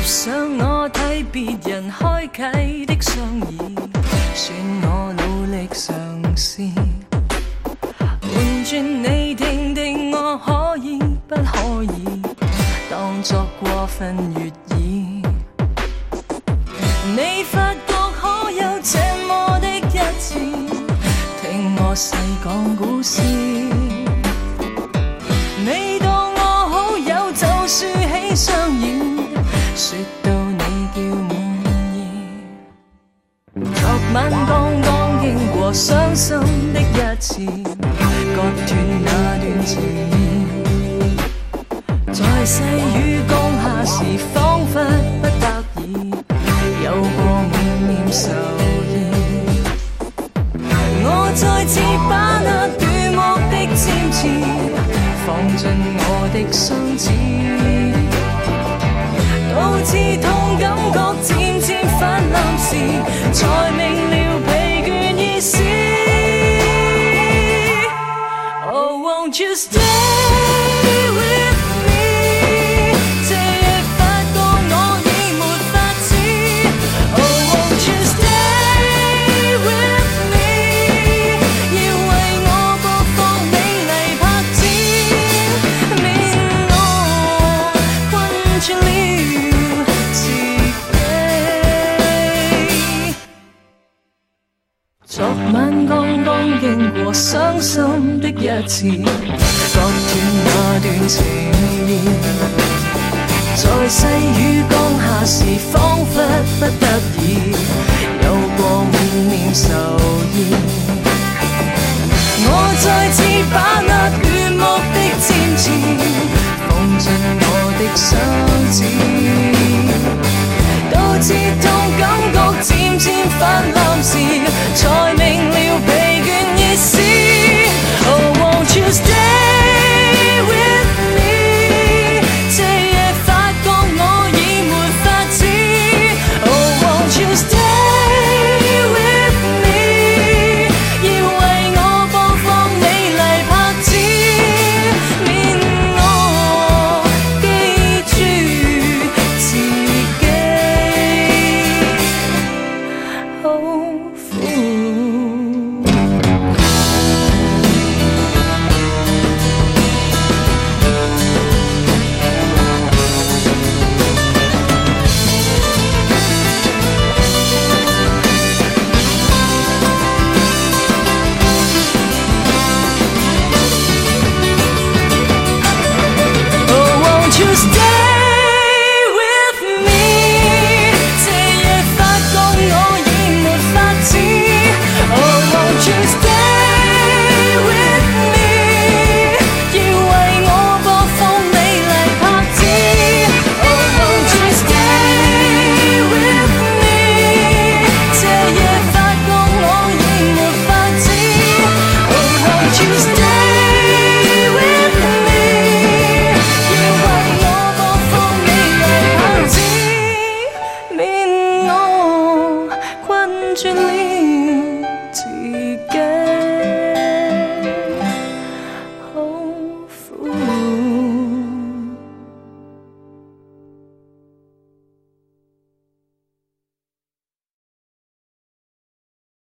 上我睇別人開啟的雙耳，算我努力嘗試，換轉你聽聽，我可以不可以當作過分悅耳？你發覺可有這麼的一次，聽我細講故事。你當我好友就豎起雙耳，說到你叫滿意。昨晚剛剛經過傷心的一次，割斷那段情意，在細雨降下時彷彿不得已，有過滿面愁意。我再次把那斷幕的尖刺放進我的雙指，導致痛感覺漸漸泛濫時，才明了疲倦意思。Oh, won't you stay with me？ 這夜發覺我已沒法子。Oh, won't you stay with me？ 要為我播放美麗拍子，免我困住了自己。昨晚剛剛經過傷心的一次，割斷那段情意，在細雨降下時彷彿不得已，有過滿面愁意。我再次把那斷幕的尖刺放進我的雙指，導致痛感覺漸漸泛濫時，才明了疲倦意思。Oh, won't you stay with me？ 這夜發覺我已沒法子。Oh, won't you stay with me？ 要為我播放美麗拍子，免我記住自己。好苦。Oh, won't you stay